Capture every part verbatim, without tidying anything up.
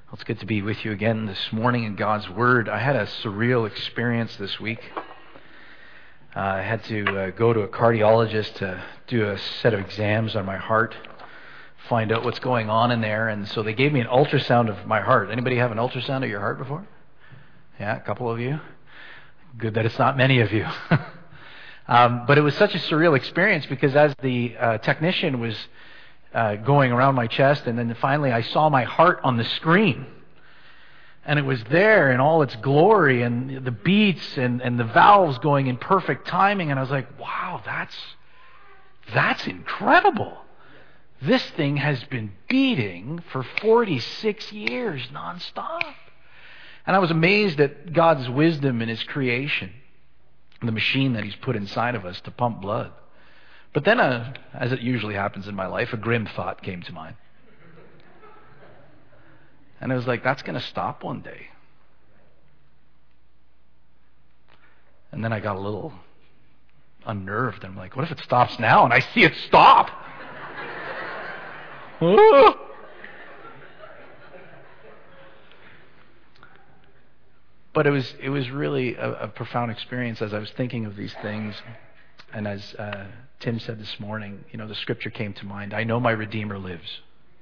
Well, it's good to be with you again this morning in God's Word. I had a surreal experience this week. Uh, I had to uh, go to a cardiologist to do a set of exams on my heart, find out what's going on in there, and so they gave me an ultrasound of my heart. Anybody have an ultrasound of your heart before? Yeah, a couple of you. Good that it's not many of you. um, but it was such a surreal experience because as the uh, technician was Uh, going around my chest, and then finally I saw my heart on the screen, and it was there in all its glory, and the beats and, and the valves going in perfect timing, and I was like, wow, that's that's incredible. This thing has been beating for forty-six years nonstop. And I was amazed at God's wisdom in His creation, the machine that He's put inside of us to pump blood. But then, uh, as it usually happens in my life, a grim thought came to mind. And I was like, that's going to stop one day. And then I got a little unnerved. I'm like, what if it stops now and I see it stop? But it was it was really a, a profound experience as I was thinking of these things. And as uh, Tim said this morning, you know, the scripture came to mind. I know my Redeemer lives.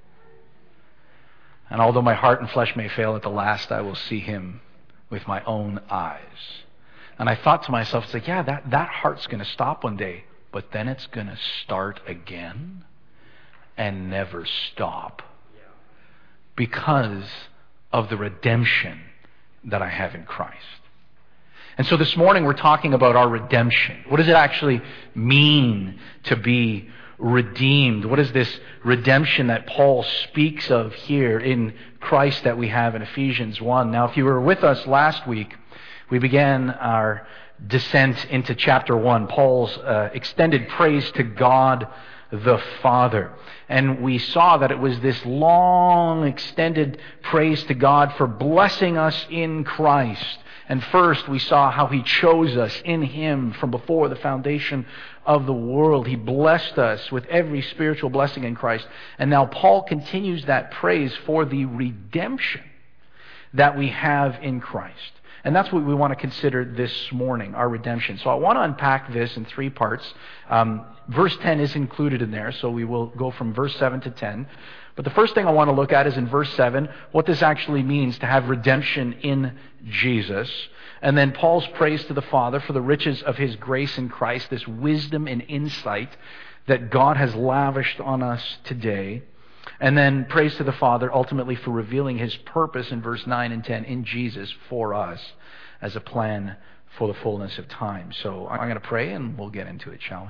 And although my heart and flesh may fail at the last, I will see Him with my own eyes. And I thought to myself, it's like, yeah, that, that heart's going to stop one day, but then it's going to start again and never stop because of the redemption that I have in Christ. And so this morning we're talking about our redemption. What does it actually mean to be redeemed? What is this redemption that Paul speaks of here in Christ that we have in Ephesians one? Now, if you were with us last week, we began our descent into chapter one, Paul's uh, extended praise to God the Father. And we saw that it was this long extended praise to God for blessing us in Christ. And first, we saw how He chose us in Him from before the foundation of the world. He blessed us with every spiritual blessing in Christ. And now Paul continues that praise for the redemption that we have in Christ. And that's what we want to consider this morning, our redemption. So I want to unpack this in three parts. Um, verse ten is included in there, so we will go from verse seven to ten. But the first thing I want to look at is in verse seven, what this actually means to have redemption in Jesus. And then Paul's praise to the Father for the riches of His grace in Christ, this wisdom and insight that God has lavished on us today. And then praise to the Father ultimately for revealing His purpose in verse nine and ten in Jesus for us as a plan for the fullness of time. So I'm going to pray and we'll get into it, shall we?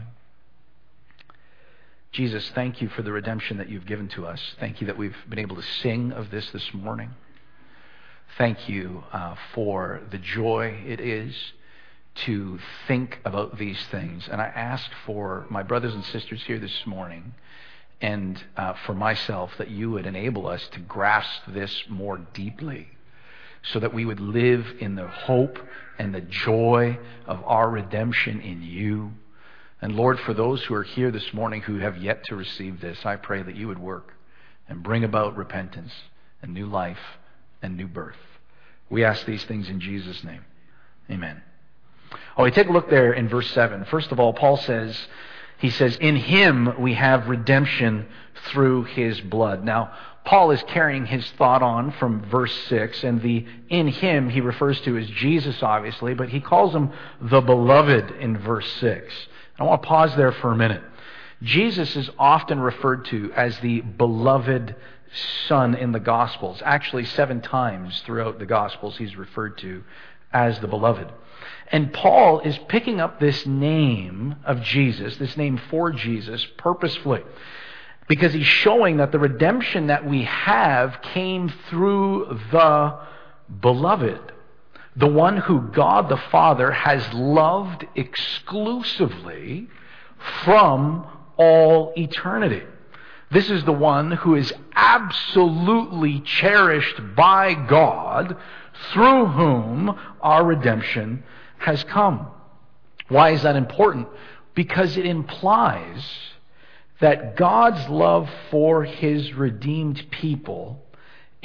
Jesus, thank You for the redemption that You've given to us. Thank You that we've been able to sing of this this morning. Thank You uh, for the joy it is to think about these things. And I ask for my brothers and sisters here this morning and uh, for myself that You would enable us to grasp this more deeply so that we would live in the hope and the joy of our redemption in You. And Lord, for those who are here this morning who have yet to receive this, I pray that You would work and bring about repentance and new life and new birth. We ask these things in Jesus' name. Amen. Oh, we take a look there in verse seven. First of all, Paul says, he says, in Him we have redemption through His blood. Now, Paul is carrying his thought on from verse six, and the in Him he refers to as Jesus, obviously, but he calls Him the Beloved in verse six. I want to pause there for a minute. Jesus is often referred to as the beloved Son in the Gospels. Actually, seven times throughout the Gospels He's referred to as the Beloved. And Paul is picking up this name of Jesus, this name for Jesus, purposefully, because he's showing that the redemption that we have came through the Beloved, the one who God the Father has loved exclusively from all eternity. This is the one who is absolutely cherished by God, through whom our redemption has come. Why is that important? Because it implies that God's love for His redeemed people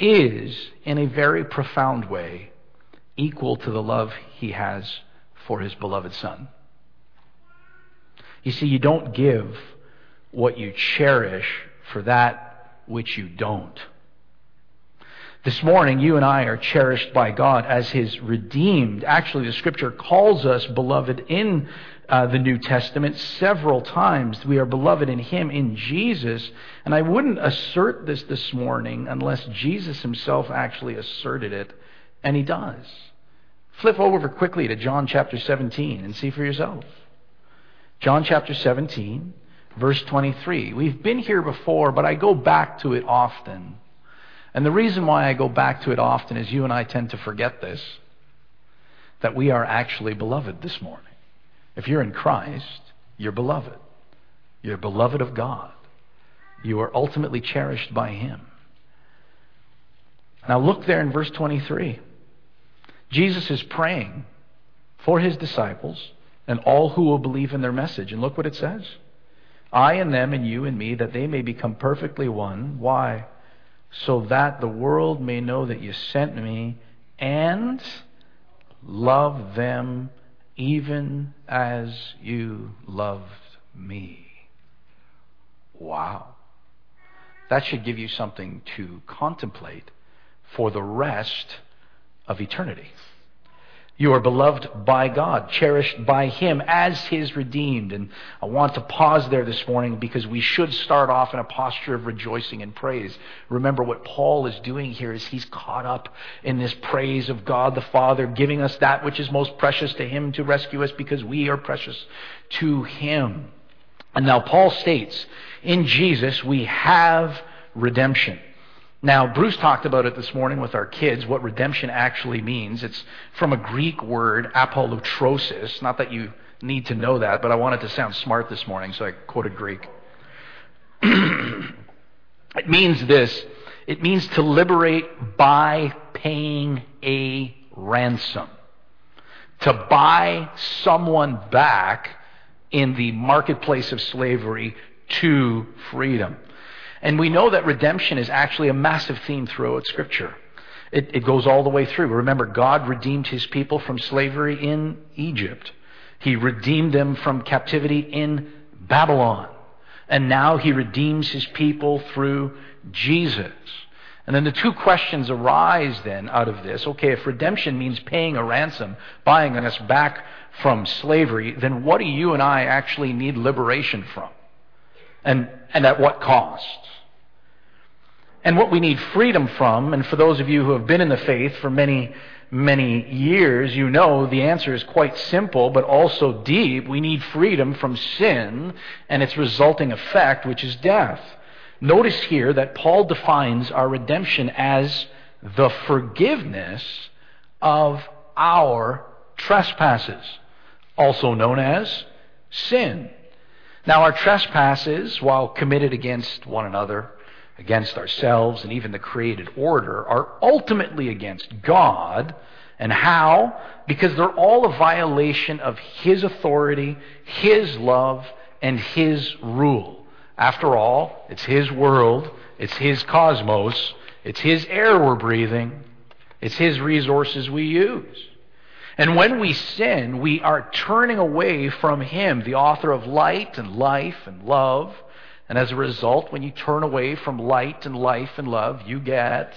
is, in a very profound way, equal to the love he has for his beloved Son. You see, you don't give what you cherish for that which you don't. This morning, you and I are cherished by God as his redeemed. Actually, the Scripture calls us beloved in uh, the New Testament several times. We are beloved in him, in Jesus. And I wouldn't assert this this morning unless Jesus himself actually asserted it, and he does. Flip over quickly to John chapter seventeen and see for yourself. John chapter seventeen, verse twenty-three. We've been here before, but I go back to it often. And the reason why I go back to it often is you and I tend to forget this, that we are actually beloved this morning. If you're in Christ, you're beloved. You're beloved of God. You are ultimately cherished by him. Now look there in verse twenty-three. Jesus is praying for his disciples and all who will believe in their message. And look what it says. I and them and you and me, that they may become perfectly one. Why? So that the world may know that you sent me and love them even as you loved me. Wow. That should give you something to contemplate for the rest of eternity. You are beloved by God, cherished by him as his redeemed. And I want to pause there this morning because we should start off in a posture of rejoicing and praise. Remember, what Paul is doing here is he's caught up in this praise of God the Father, giving us that which is most precious to him to rescue us because we are precious to him. And now Paul states, in Jesus we have redemption. Now, Bruce talked about it this morning with our kids, what redemption actually means. It's from a Greek word, apolutrosis. Not that you need to know that, but I wanted to sound smart this morning, so I quoted Greek. It means this. It means to liberate by paying a ransom. To buy someone back in the marketplace of slavery to freedom. And we know that redemption is actually a massive theme throughout Scripture. It, it goes all the way through. Remember, God redeemed his people from slavery in Egypt. He redeemed them from captivity in Babylon. And now he redeems his people through Jesus. And then the two questions arise then out of this. Okay, if redemption means paying a ransom, buying us back from slavery, then what do you and I actually need liberation from? And, and at what cost? And what we need freedom from, and for those of you who have been in the faith for many, many years, you know the answer is quite simple, but also deep. We need freedom from sin and its resulting effect, which is death. Notice here that Paul defines our redemption as the forgiveness of our trespasses, also known as sin. Now, our trespasses, while committed against one another, against ourselves, and even the created order, are ultimately against God. And how? Because they're all a violation of his authority, his love, and his rule. After all, it's his world, it's his cosmos, it's his air we're breathing, it's his resources we use. And when we sin, we are turning away from him, the author of light and life and love. And as a result, when you turn away from light and life and love, you get...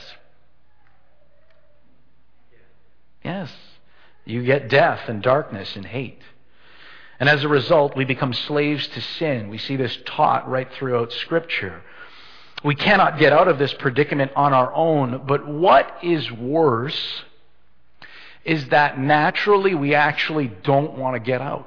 Yes, you get death and darkness and hate. And as a result, we become slaves to sin. We see this taught right throughout Scripture. We cannot get out of this predicament on our own, but what is worse is that naturally we actually don't want to get out.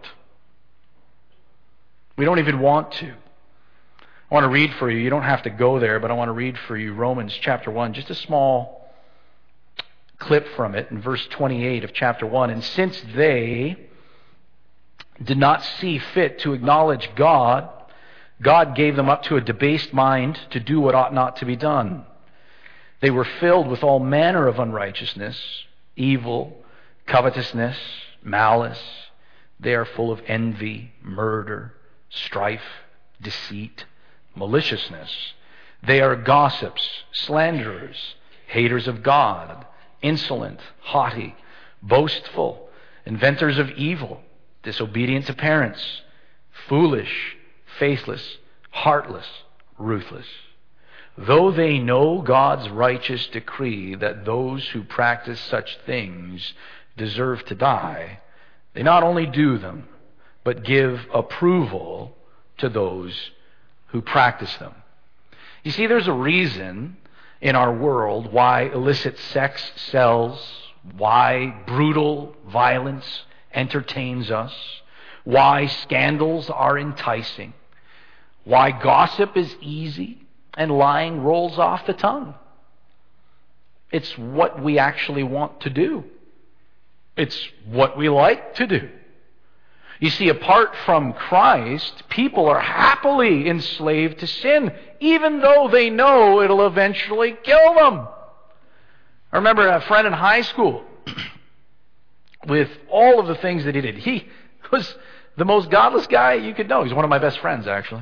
We don't even want to. I want to read for you. You don't have to go there, but I want to read for you Romans chapter one, just a small clip from it in verse twenty-eight of chapter one. And since they did not see fit to acknowledge God, God gave them up to a debased mind to do what ought not to be done. They were filled with all manner of unrighteousness, evil, covetousness, malice. They are full of envy, murder, strife, deceit, maliciousness. They are gossips, slanderers, haters of God, insolent, haughty, boastful, inventors of evil, disobedient to parents, foolish, faithless, heartless, ruthless. Though they know God's righteous decree that those who practice such things deserve to die, they not only do them, but give approval to those who practice them. You see, there's a reason in our world why illicit sex sells, why brutal violence entertains us, why scandals are enticing, why gossip is easy and lying rolls off the tongue. It's what we actually want to do. It's what we like to do. You see, apart from Christ, people are happily enslaved to sin, even though they know it'll eventually kill them. I remember a friend in high school, with all of the things that he did. He was the most godless guy you could know. He's one of my best friends, actually.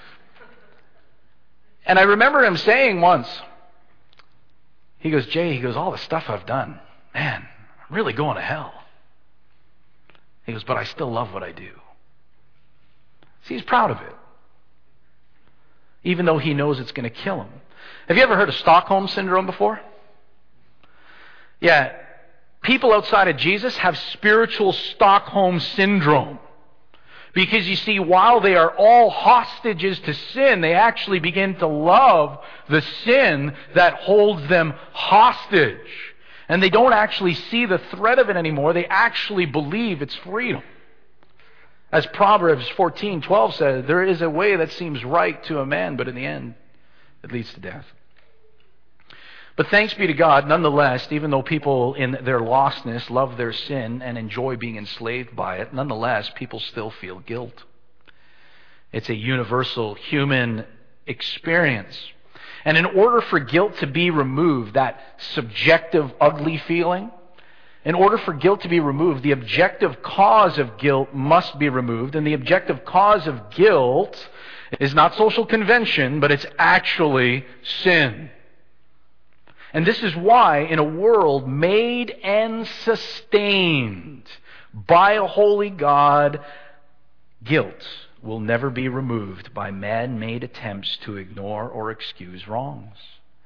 And I remember him saying once, he goes, Jay, he goes, all the stuff I've done, man, I'm really going to hell. He goes, but I still love what I do. See, he's proud of it, even though he knows it's going to kill him. Have you ever heard of Stockholm Syndrome before? Yeah, people outside of Jesus have spiritual Stockholm Syndrome. Because you see, while they are all hostages to sin, they actually begin to love the sin that holds them hostage. And they don't actually see the threat of it anymore. They actually believe it's freedom. As Proverbs fourteen twelve says, there is a way that seems right to a man, but in the end, it leads to death. But thanks be to God, nonetheless, even though people in their lostness love their sin and enjoy being enslaved by it, nonetheless, people still feel guilt. It's a universal human experience. And in order for guilt to be removed, that subjective, ugly feeling, in order for guilt to be removed, the objective cause of guilt must be removed. And the objective cause of guilt is not social convention, but it's actually sin. And this is why, in a world made and sustained by a holy God, guilt will never be removed by man-made attempts to ignore or excuse wrongs.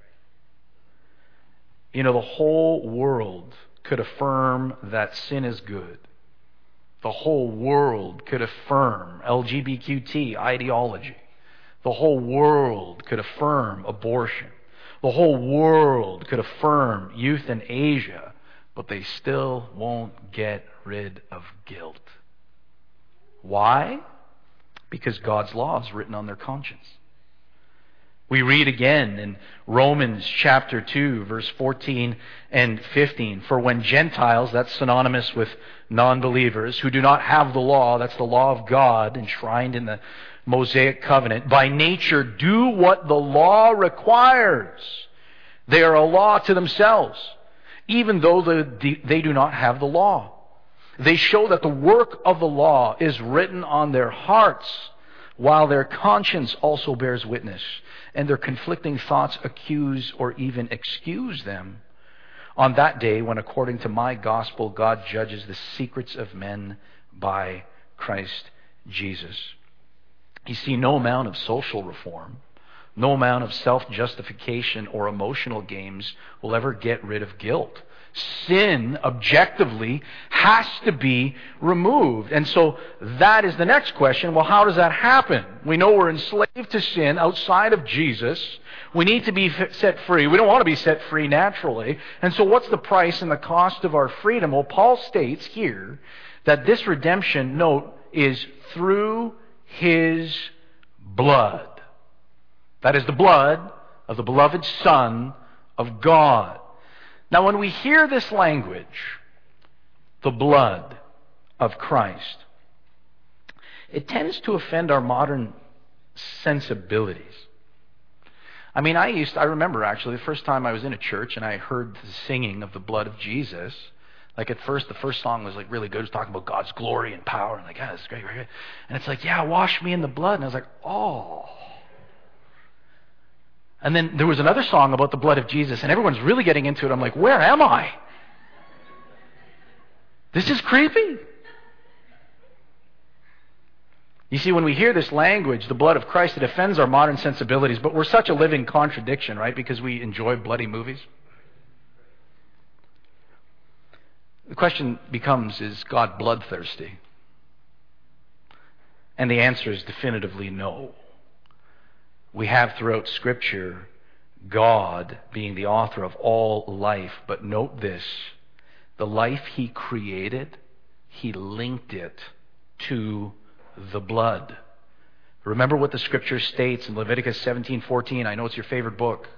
You know, the whole world could affirm that sin is good. The whole world could affirm L G B T Q ideology. The whole world could affirm abortion. The whole world could affirm euthanasia, but they still won't get rid of guilt. Why? Because God's law is written on their conscience. We read again in Romans chapter two, verse fourteen and fifteen. For when Gentiles, that's synonymous with non-believers, who do not have the law, that's the law of God enshrined in the Mosaic covenant, by nature do what the law requires. They are a law to themselves, even though the, they do not have the law. They show that the work of the law is written on their hearts, while their conscience also bears witness, and their conflicting thoughts accuse or even excuse them on that day when, according to my gospel, God judges the secrets of men by Christ Jesus. You see, no amount of social reform, no amount of self-justification or emotional games will ever get rid of guilt. Sin, objectively, has to be removed. And so that is the next question. Well, how does that happen? We know we're enslaved to sin outside of Jesus. We need to be set free. We don't want to be set free naturally. And so what's the price and the cost of our freedom? Well, Paul states here that this redemption, note, is through His blood. That is the blood of the beloved Son of God. Now, when we hear this language, the blood of Christ, it tends to offend our modern sensibilities. I mean, I used to, I remember actually the first time I was in a church and I heard the singing of the blood of Jesus. Like at first, the first song was like really good. It was talking about God's glory and power. And like, yeah, that's great, great. And it's like, yeah, wash me in the blood. And I was like, oh. And then there was another song about the blood of Jesus, and everyone's really getting into it. I'm like, where am I? This is creepy. You see, when we hear this language, the blood of Christ, it offends our modern sensibilities, but we're such a living contradiction, right? Because we enjoy bloody movies. The question becomes, is God bloodthirsty? And the answer is definitively no. We have throughout Scripture God being the author of all life, but note this, the life He created, He linked it to the blood. Remember what the Scripture states in Leviticus seventeen fourteen. I know it's your favorite book.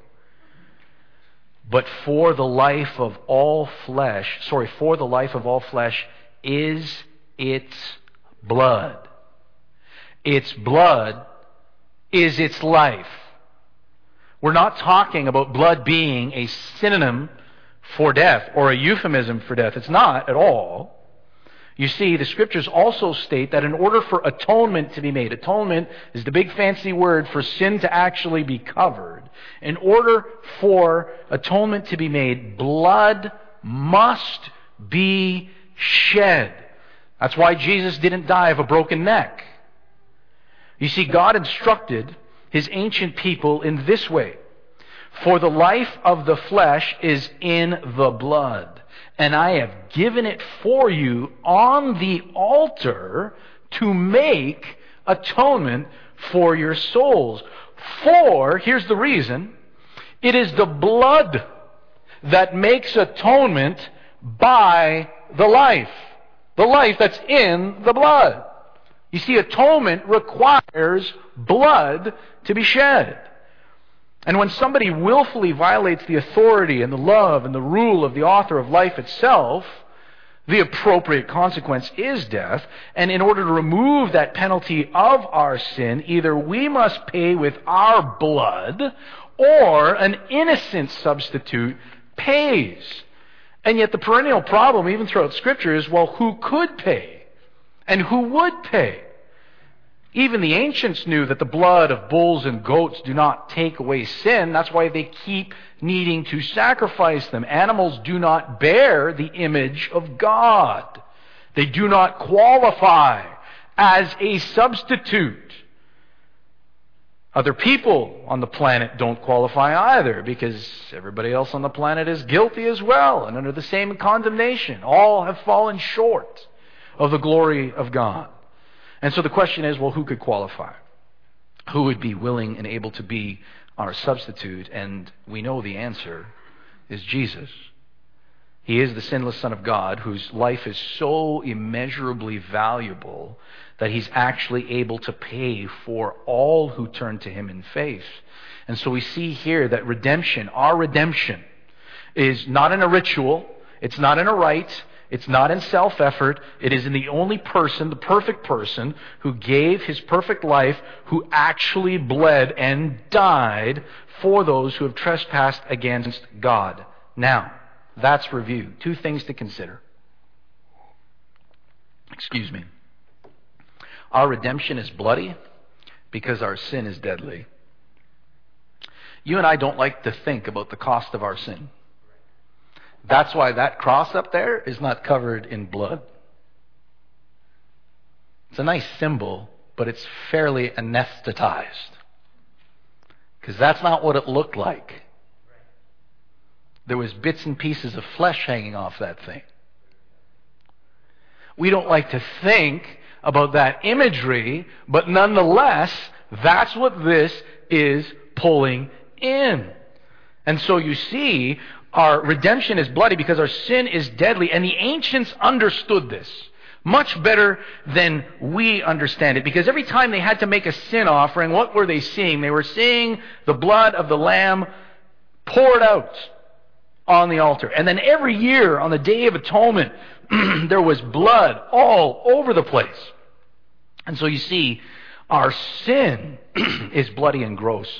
But for the life of all flesh, sorry, for the life of all flesh is its blood. Its blood is its life. We're not talking about blood being a synonym for death or a euphemism for death. It's not at all. You see, the Scriptures also state that in order for atonement to be made, atonement is the big fancy word for sin to actually be covered. In order for atonement to be made, blood must be shed. That's why Jesus didn't die of a broken neck. You see, God instructed His ancient people in this way. For the life of the flesh is in the blood, and I have given it for you on the altar to make atonement for your souls. For, here's the reason, it is the blood that makes atonement by the life. The life that's in the blood. You see, atonement requires blood to be shed. And when somebody willfully violates the authority and the love and the rule of the author of life itself, the appropriate consequence is death. And in order to remove that penalty of our sin, either we must pay with our blood or an innocent substitute pays. And yet the perennial problem, even throughout Scripture, is, well, who could pay? And who would pay? Even the ancients knew that the blood of bulls and goats do not take away sin. That's why they keep needing to sacrifice them. Animals do not bear the image of God. They do not qualify as a substitute. Other people on the planet don't qualify either, because everybody else on the planet is guilty as well and under the same condemnation. All have fallen short of the glory of God. And so the question is, well, who could qualify? Who would be willing and able to be our substitute? And we know the answer is Jesus. He is the sinless Son of God, whose life is so immeasurably valuable that He's actually able to pay for all who turn to Him in faith. And so we see here that redemption, our redemption, is not in a ritual, it's not in a rite, it's not in self-effort. It is in the only person, the perfect person, who gave His perfect life, who actually bled and died for those who have trespassed against God. Now, that's review. Two things to consider. Excuse me. Our redemption is bloody because our sin is deadly. You and I don't like to think about the cost of our sin. That's why that cross up there is not covered in blood. It's a nice symbol, but it's fairly anesthetized. Because that's not what it looked like. There was bits and pieces of flesh hanging off that thing. We don't like to think about that imagery, but nonetheless, that's what this is pulling in. And so you see, our redemption is bloody because our sin is deadly. And the ancients understood this much better than we understand it. Because every time they had to make a sin offering, what were they seeing? They were seeing the blood of the lamb poured out on the altar. And then every year on the Day of Atonement, there was blood all over the place. And so you see, our sin is bloody and gross.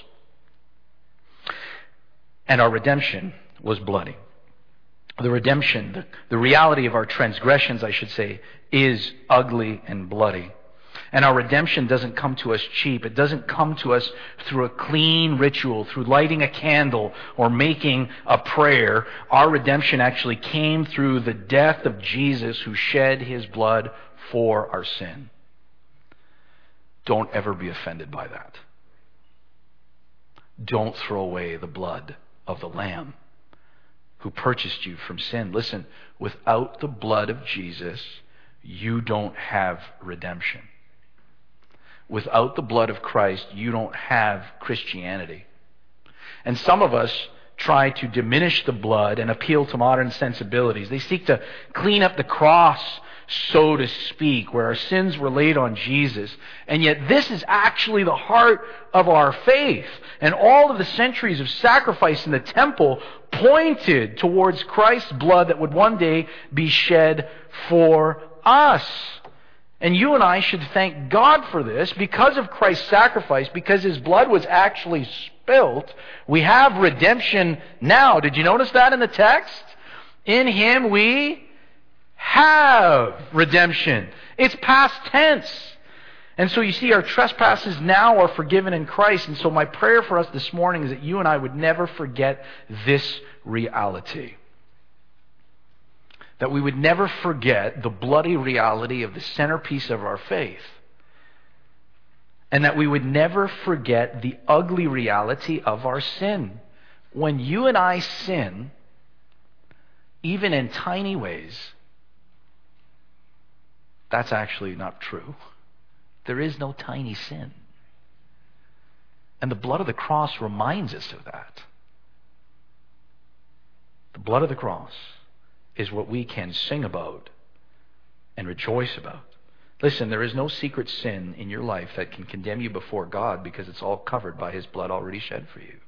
And our redemption was bloody. The redemption, the, the reality of our transgressions, I should say, is ugly and bloody. And our redemption doesn't come to us cheap. It doesn't come to us through a clean ritual, through lighting a candle or making a prayer. Our redemption actually came through the death of Jesus, who shed his blood for our sin. Don't ever be offended by that. Don't throw away the blood of the Lamb who purchased you from sin. Listen, without the blood of Jesus, you don't have redemption. Without the blood of Christ, you don't have Christianity. And some of us try to diminish the blood and appeal to modern sensibilities. They seek to clean up the cross, so to speak, where our sins were laid on Jesus. And yet this is actually the heart of our faith. And all of the centuries of sacrifice in the temple pointed towards Christ's blood that would one day be shed for us. And you and I should thank God for this. Because of Christ's sacrifice, because his blood was actually spilt, we have redemption now. Did you notice that in the text? In him we have redemption. It's past tense. And so you see, our trespasses now are forgiven in Christ. And so my prayer for us this morning is that you and I would never forget this reality. That we would never forget the bloody reality of the centerpiece of our faith. And that we would never forget the ugly reality of our sin. When you and I sin, even in tiny ways, that's actually not true. There is no tiny sin. And the blood of the cross reminds us of that. The blood of the cross is what we can sing about and rejoice about. Listen, there is no secret sin in your life that can condemn you before God, because it's all covered by his blood already shed for you.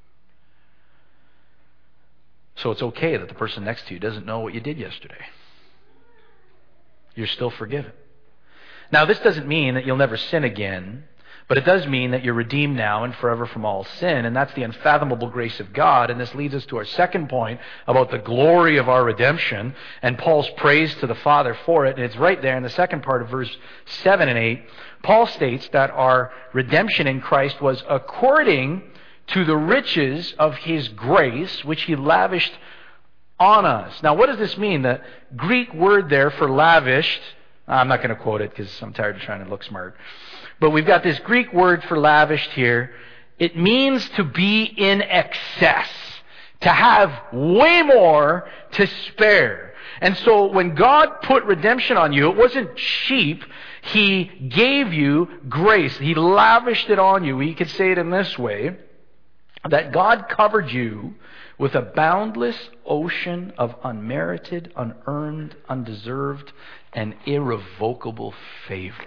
So it's okay that the person next to you doesn't know what you did yesterday. You're still forgiven. Now, this doesn't mean that you'll never sin again, but it does mean that you're redeemed now and forever from all sin, and that's the unfathomable grace of God. And this leads us to our second point about the glory of our redemption and Paul's praise to the Father for it. And it's right there in the second part of verse seven and eight. Paul states that our redemption in Christ was according to the riches of his grace, which he lavished on us. Now, what does this mean? The Greek word there for lavished, I'm not going to quote it because I'm tired of trying to look smart. But we've got this Greek word for lavished here. It means to be in excess, to have way more to spare. And so when God put redemption on you, it wasn't cheap. He gave you grace. He lavished it on you. We could say it in this way, that God covered you with a boundless ocean of unmerited, unearned, undeserved, and irrevocable favor.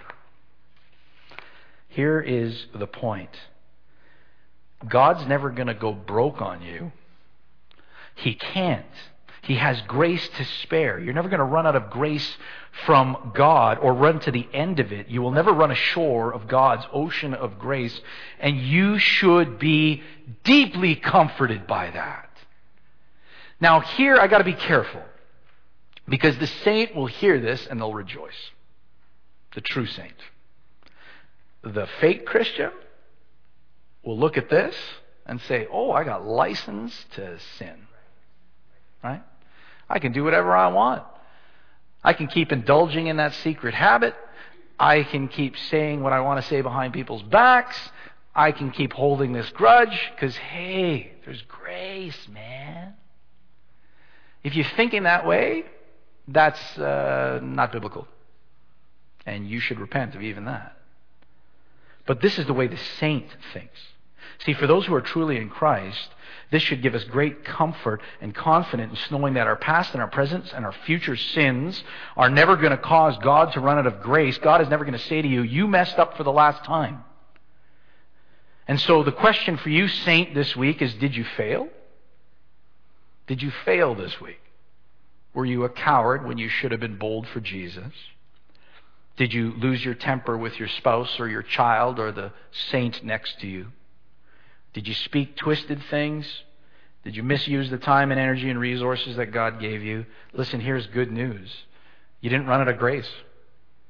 Here is the point. God's never going to go broke on you. He can't. He has grace to spare. You're never going to run out of grace from God or run to the end of it. You will never run ashore of God's ocean of grace. And you should be deeply comforted by that. Now here I got to be careful, because the saint will hear this and they'll rejoice. The true saint. The fake Christian will look at this and say, oh, I got license to sin. Right? I can do whatever I want. I can keep indulging in that secret habit. I can keep saying what I want to say behind people's backs. I can keep holding this grudge because, hey, there's grace, man. If you're thinking that way, that's uh, not biblical. And you should repent of even that. But this is the way the saint thinks. See, for those who are truly in Christ, this should give us great comfort and confidence, knowing that our past and our present and our future sins are never going to cause God to run out of grace. God is never going to say to you, you messed up for the last time. And so the question for you, saint, this week is, did you fail? Did you fail this week? Were you a coward when you should have been bold for Jesus? Did you lose your temper with your spouse or your child or the saint next to you? Did you speak twisted things? Did you misuse the time and energy and resources that God gave you? Listen, here's good news. You didn't run out of grace.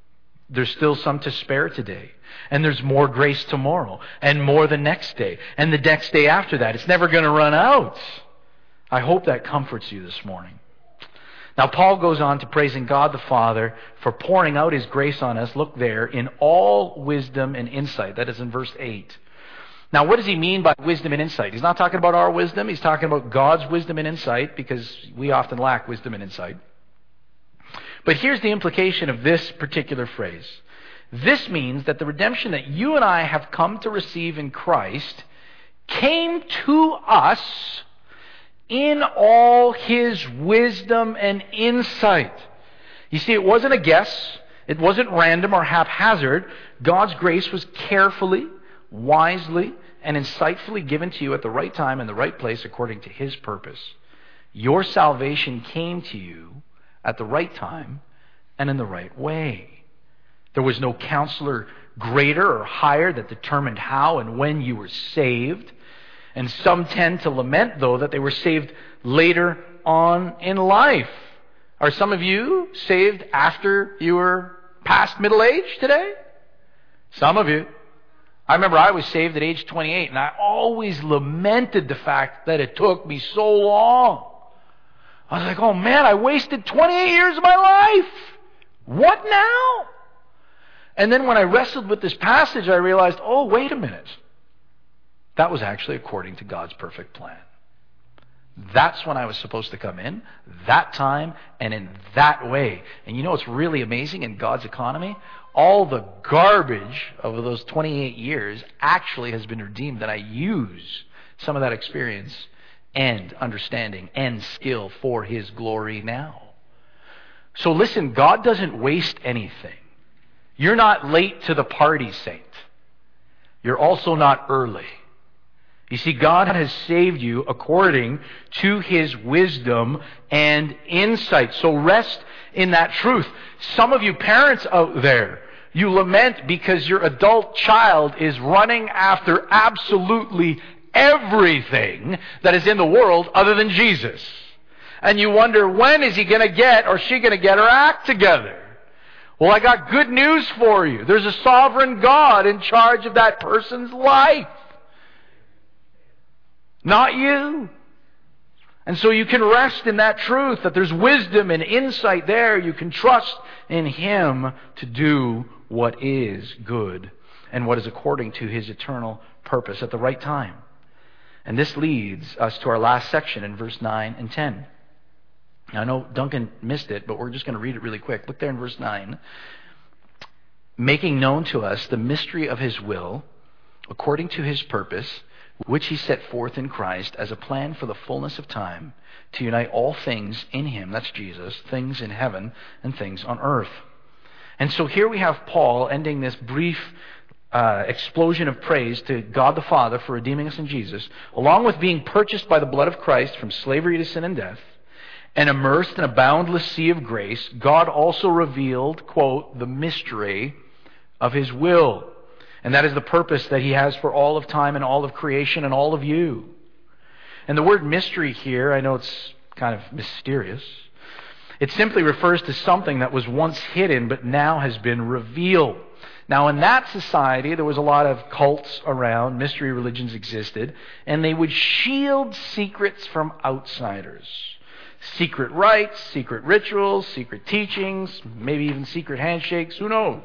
There's still some to spare today. And there's more grace tomorrow. And more the next day. And the next day after that. It's never going to run out. I hope that comforts you this morning. Now, Paul goes on to praising God the Father for pouring out His grace on us. Look there, in all wisdom and insight. That is in verse eight. Now, what does he mean by wisdom and insight? He's not talking about our wisdom. He's talking about God's wisdom and insight, because we often lack wisdom and insight. But here's the implication of this particular phrase. This means that the redemption that you and I have come to receive in Christ came to us in all His wisdom and insight. You see, it wasn't a guess. It wasn't random or haphazard. God's grace was carefully, wisely, and insightfully given to you at the right time and the right place according to His purpose. Your salvation came to you at the right time and in the right way. There was no counselor greater or higher that determined how and when you were saved. And some tend to lament, though, that they were saved later on in life. Are some of you saved after you were past middle age today? Some of you. I remember I was saved at age twenty-eight, and I always lamented the fact that it took me so long. I was like, oh man, I wasted twenty-eight years of my life. What now? And then when I wrestled with this passage, I realized, oh, wait a minute. That was actually according to God's perfect plan. That's when I was supposed to come in, that time, and in that way. And you know what's really amazing in God's economy? All the garbage of those twenty-eight years actually has been redeemed, and I use some of that experience and understanding and skill for His glory now. So listen, God doesn't waste anything. You're not late to the party, saint. You're also not early. You see, God has saved you according to His wisdom and insight. So rest in that truth. Some of you parents out there, you lament because your adult child is running after absolutely everything that is in the world other than Jesus. And you wonder, when is he going to get or she going to get her act together? Well, I got good news for you. There's a sovereign God in charge of that person's life. Not you. And so you can rest in that truth, that there's wisdom and insight there. You can trust in Him to do what is good and what is according to His eternal purpose at the right time. And this leads us to our last section in verse nine and ten. Now, I know Duncan missed it, but we're just going to read it really quick. Look there in verse nine. Making known to us the mystery of His will, according to His purpose, which He set forth in Christ as a plan for the fullness of time, to unite all things in Him, that's Jesus, things in heaven and things on earth. And so here we have Paul ending this brief uh, explosion of praise to God the Father for redeeming us in Jesus, along with being purchased by the blood of Christ from slavery to sin and death, and immersed in a boundless sea of grace. God also revealed, quote, the mystery of His will. And that is the purpose that He has for all of time and all of creation and all of you. And the word mystery here, I know it's kind of mysterious. It simply refers to something that was once hidden but now has been revealed. Now, in that society, there was a lot of cults around. Mystery religions existed. And they would shield secrets from outsiders. Secret rites, secret rituals, secret teachings, maybe even secret handshakes. Who knows?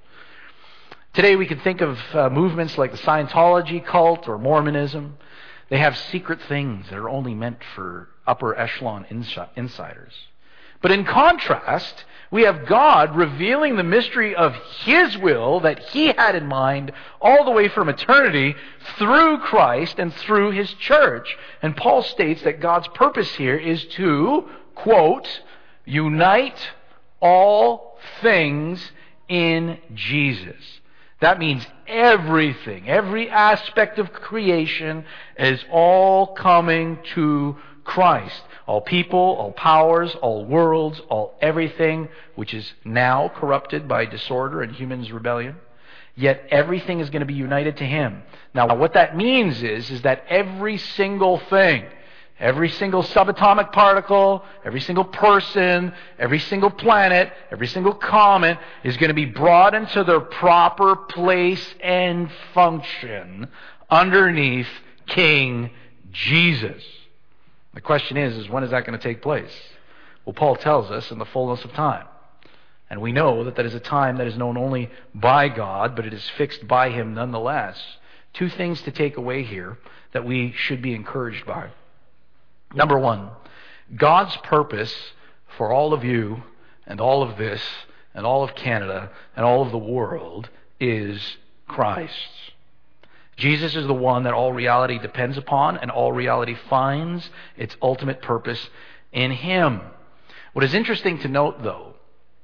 Today we can think of uh, movements like the Scientology cult or Mormonism. They have secret things that are only meant for upper echelon insi- insiders. But in contrast, we have God revealing the mystery of His will that He had in mind all the way from eternity through Christ and through His church. And Paul states that God's purpose here is to, quote, unite all things in Jesus. That means everything, every aspect of creation is all coming to Christ. All people, all powers, all worlds, all everything, which is now corrupted by disorder and human's rebellion. Yet everything is going to be united to Him. Now, what that means is, is that every single thing, every single subatomic particle, every single person, every single planet, every single comet is going to be brought into their proper place and function underneath King Jesus. The question is, is when is that going to take place? Well, Paul tells us in the fullness of time. And we know that that is a time that is known only by God, but it is fixed by Him nonetheless. Two things to take away here that we should be encouraged by. Number one, God's purpose for all of you and all of this and all of Canada and all of the world is Christ's. Jesus is the one that all reality depends upon, and all reality finds its ultimate purpose in Him. What is interesting to note, though,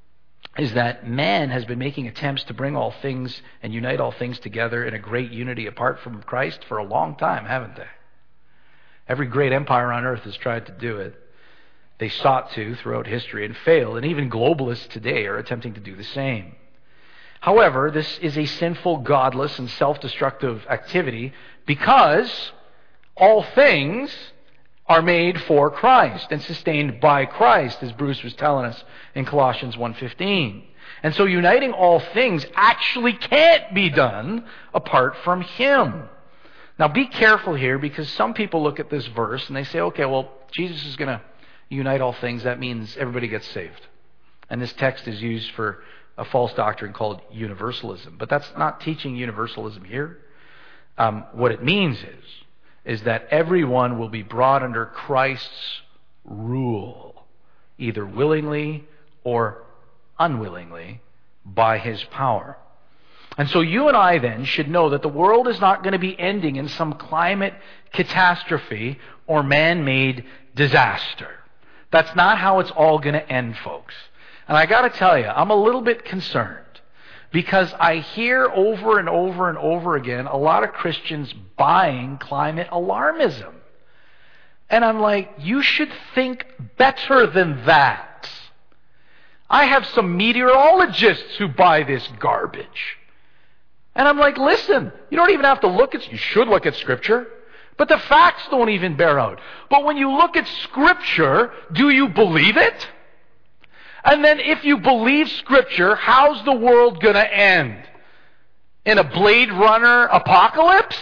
is that man has been making attempts to bring all things and unite all things together in a great unity apart from Christ for a long time, haven't they? Every great empire on earth has tried to do it. They sought to throughout history and failed, and even globalists today are attempting to do the same. However, this is a sinful, godless, and self-destructive activity because all things are made for Christ and sustained by Christ, as Bruce was telling us in Colossians one fifteen. And so uniting all things actually can't be done apart from Him. Now be careful here, because some people look at this verse and they say, okay, well, Jesus is going to unite all things. That means everybody gets saved. And this text is used for a false doctrine called universalism. But that's not teaching universalism here. Um, what it means is, is that everyone will be brought under Christ's rule, either willingly or unwillingly, by His power. And so you and I then should know that the world is not going to be ending in some climate catastrophe or man-made disaster. That's not how it's all going to end, folks. And I got to tell you, I'm a little bit concerned, because I hear over and over and over again a lot of Christians buying climate alarmism. And I'm like, you should think better than that. I have some meteorologists who buy this garbage. And I'm like, listen, you don't even have to look at, you should look at Scripture, but the facts don't even bear out. But when you look at Scripture, do you believe it? And then if you believe Scripture, how's the world going to end? In a Blade Runner apocalypse?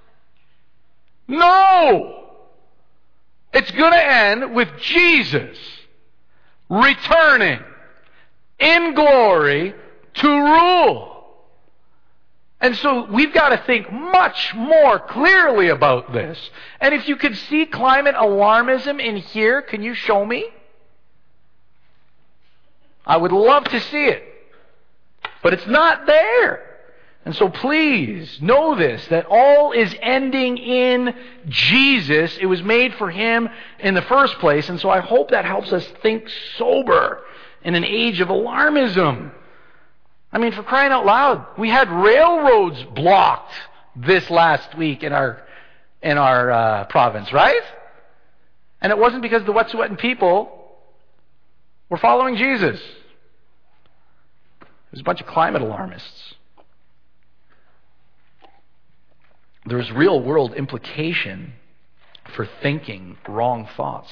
No! It's going to end with Jesus returning in glory to rule. And so we've got to think much more clearly about this. And if you could see climate alarmism in here, can you show me? I would love to see it. But it's not there. And so please know this, that all is ending in Jesus. It was made for Him in the first place. And so I hope that helps us think sober in an age of alarmism. I mean, for crying out loud, we had railroads blocked this last week in our in our uh, province, right? And it wasn't because the Wet'suwet'en people were following Jesus. There's a bunch of climate alarmists. There's real world implication for thinking wrong thoughts.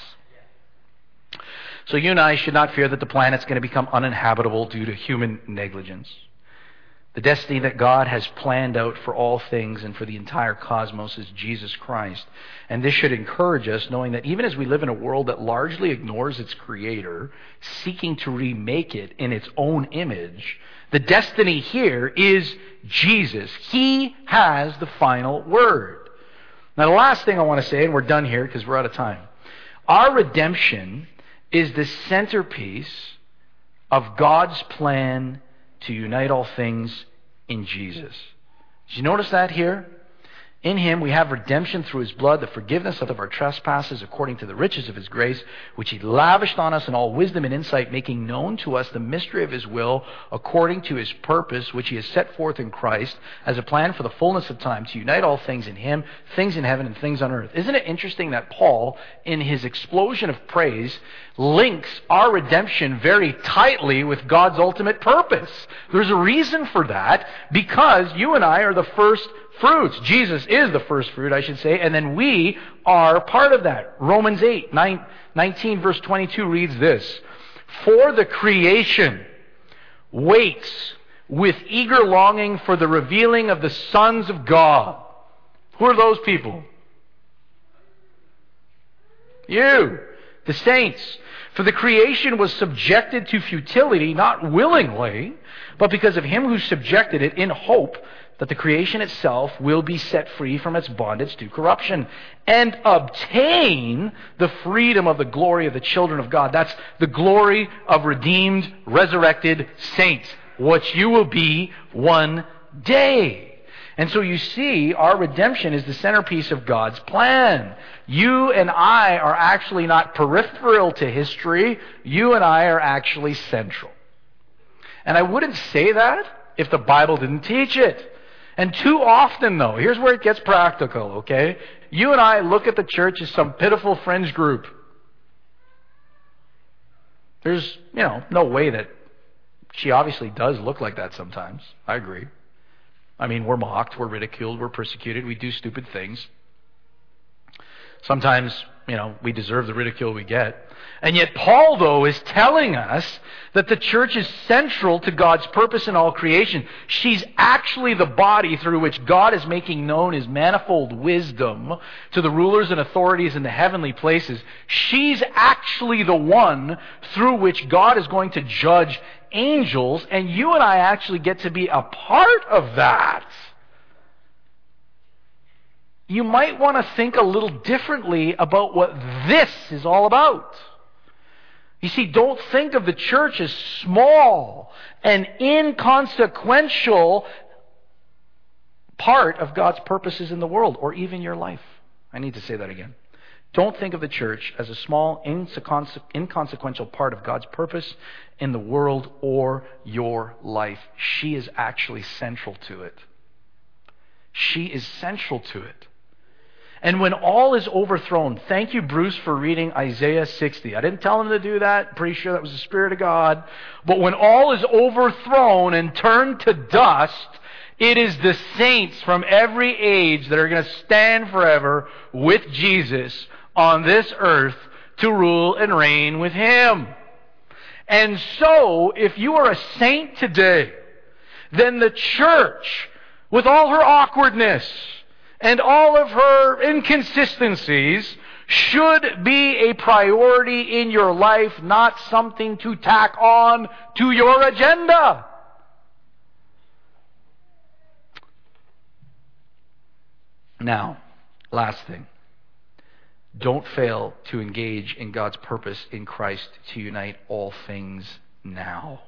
So you and I should not fear that the planet's going to become uninhabitable due to human negligence. The destiny that God has planned out for all things and for the entire cosmos is Jesus Christ. And this should encourage us, knowing that even as we live in a world that largely ignores its Creator, seeking to remake it in its own image, the destiny here is Jesus. He has the final word. Now the last thing I want to say, and we're done here because we're out of time. Our redemption is the centerpiece of God's plan to unite all things in Jesus. Did you notice that here? In Him we have redemption through His blood, the forgiveness of our trespasses according to the riches of His grace, which He lavished on us in all wisdom and insight, making known to us the mystery of His will according to His purpose, which He has set forth in Christ as a plan for the fullness of time to unite all things in Him, things in heaven and things on earth. Isn't it interesting that Paul, in his explosion of praise, links our redemption very tightly with God's ultimate purpose? There's a reason for that, because you and I are the first fruits. Jesus is the first fruit, I should say, and then we are part of that. Romans eight, nineteen verse twenty-two reads this: "For the creation waits with eager longing for the revealing of the sons of God." Who are those people? You, the saints. "For the creation was subjected to futility, not willingly, but because of him who subjected it, in hope that the creation itself will be set free from its bondage to corruption and obtain the freedom of the glory of the children of God." That's the glory of redeemed, resurrected saints, what you will be one day. And so you see, our redemption is the centerpiece of God's plan. You and I are actually not peripheral to history. You and I are actually central. And I wouldn't say that if the Bible didn't teach it. And too often, though, here's where it gets practical, okay? You and I look at the church as some pitiful fringe group. There's, you know, no way that she obviously does look like that sometimes. I agree. I mean, we're mocked, we're ridiculed, we're persecuted, we do stupid things. Sometimes, you know, we deserve the ridicule we get. And yet Paul, though, is telling us that the church is central to God's purpose in all creation. She's actually the body through which God is making known his manifold wisdom to the rulers and authorities in the heavenly places. She's actually the one through which God is going to judge angels, and you and I actually get to be a part of that. You might want to think a little differently about what this is all about. You see, don't think of the church as small and inconsequential part of God's purposes in the world, or even your life. I need to say that again. Don't think of the church as a small, inconsequential part of God's purpose in the world or your life. She is actually central to it. She is central to it. And when all is overthrown, thank you, Bruce, for reading Isaiah sixty. I didn't tell him to do that. Pretty sure that was the Spirit of God. But when all is overthrown and turned to dust, it is the saints from every age that are going to stand forever with Jesus on this earth to rule and reign with him. And so, if you are a saint today, then the church, with all her awkwardness and all of her inconsistencies, should be a priority in your life, not something to tack on to your agenda. Now, last thing. Don't fail to engage in God's purpose in Christ to unite all things now.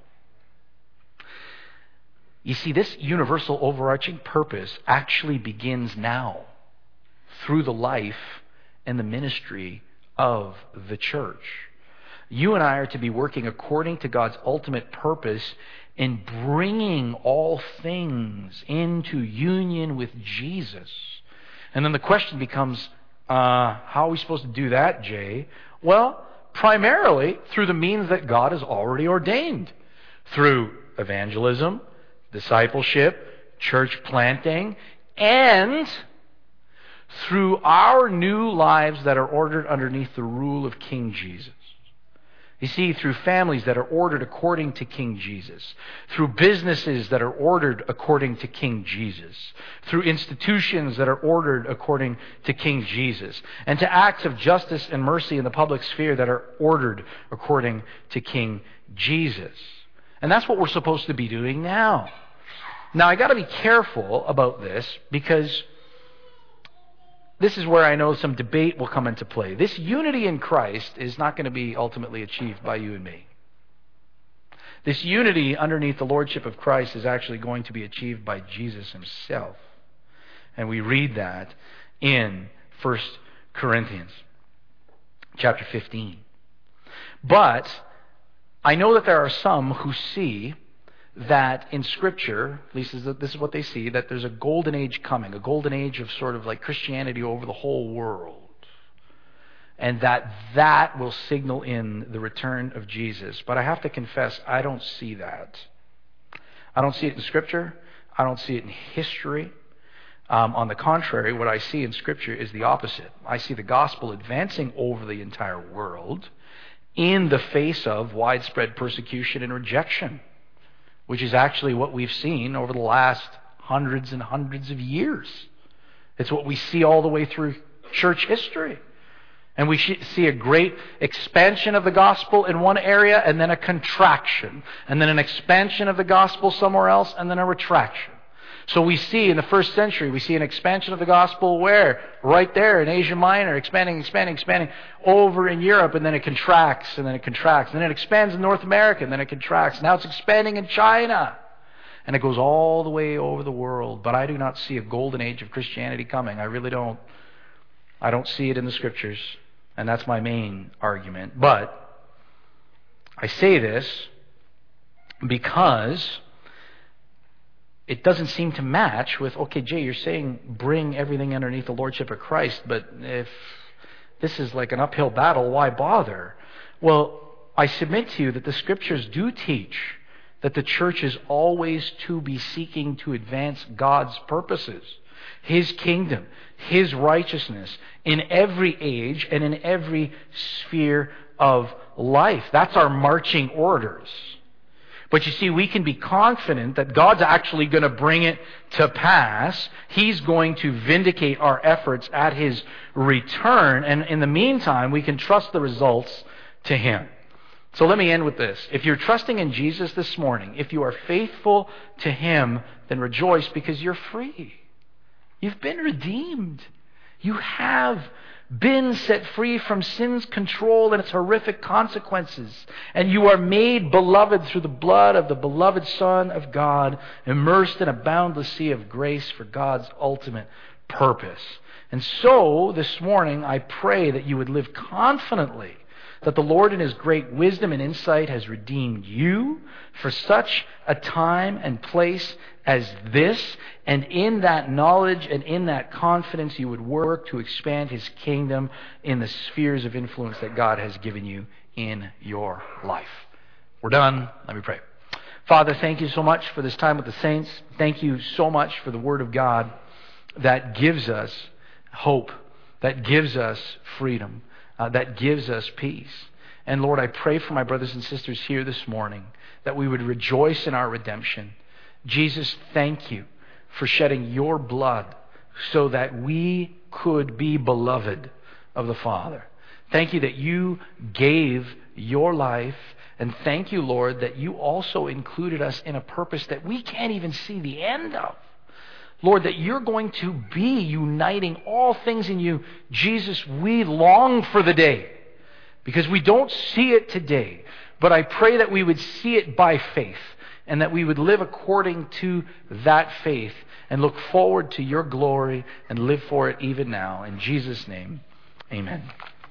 You see, this universal overarching purpose actually begins now through the life and the ministry of the church. You and I are to be working according to God's ultimate purpose in bringing all things into union with Jesus. And then the question becomes, uh, how are we supposed to do that, Jay? Well, primarily through the means that God has already ordained. Through evangelism, discipleship, church planting, and through our new lives that are ordered underneath the rule of King Jesus. You see, through families that are ordered according to King Jesus, through businesses that are ordered according to King Jesus, through institutions that are ordered according to King Jesus, and to acts of justice and mercy in the public sphere that are ordered according to King Jesus. And that's what we're supposed to be doing now. Now, I got to be careful about this, because this is where I know some debate will come into play. This unity in Christ is not going to be ultimately achieved by you and me. This unity underneath the lordship of Christ is actually going to be achieved by Jesus himself. And we read that in First Corinthians chapter fifteen. But I know that there are some who see that in Scripture, at least this is what they see, that there's a golden age coming, a golden age of sort of like Christianity over the whole world. And that that will signal in the return of Jesus. But I have to confess, I don't see that. I don't see it in Scripture. I don't see it in history. Um, on the contrary, what I see in Scripture is the opposite. I see the gospel advancing over the entire world in the face of widespread persecution and rejection, which is actually what we've seen over the last hundreds and hundreds of years. It's what we see all the way through church history. And we see a great expansion of the gospel in one area, and then a contraction. And then an expansion of the gospel somewhere else, and then a retraction. So we see in the first century, we see an expansion of the gospel where? Right there in Asia Minor, expanding, expanding, expanding, over in Europe, and then it contracts, and then it contracts. And then it expands in North America, and then it contracts. Now it's expanding in China. And it goes all the way over the world. But I do not see a golden age of Christianity coming. I really don't. I don't see it in the Scriptures. And that's my main argument. But I say this because it doesn't seem to match with, okay, Jay, you're saying bring everything underneath the lordship of Christ, but if this is like an uphill battle, why bother? Well, I submit to you that the Scriptures do teach that the church is always to be seeking to advance God's purposes, His kingdom, His righteousness in every age and in every sphere of life. That's our marching orders. But you see, we can be confident that God's actually going to bring it to pass. He's going to vindicate our efforts at His return. And in the meantime, we can trust the results to Him. So let me end with this. If you're trusting in Jesus this morning, if you are faithful to Him, then rejoice because you're free. You've been redeemed. You have been set free from sin's control and its horrific consequences. And you are made beloved through the blood of the beloved Son of God, immersed in a boundless sea of grace for God's ultimate purpose. And so, this morning, I pray that you would live confidently that the Lord in His great wisdom and insight has redeemed you for such a time and place as this. And in that knowledge and in that confidence, you would work to expand His kingdom in the spheres of influence that God has given you in your life. We're done. Let me pray. Father, thank you so much for this time with the saints. Thank you so much for the Word of God that gives us hope, that gives us freedom, Uh, that gives us peace. And Lord, I pray for my brothers and sisters here this morning that we would rejoice in our redemption. Jesus, thank you for shedding your blood so that we could be beloved of the Father. Thank you that you gave your life, and thank you, Lord, that you also included us in a purpose that we can't even see the end of. Lord, that you're going to be uniting all things in you. Jesus, we long for the day because we don't see it today. But I pray that we would see it by faith and that we would live according to that faith and look forward to your glory and live for it even now. In Jesus' name, amen.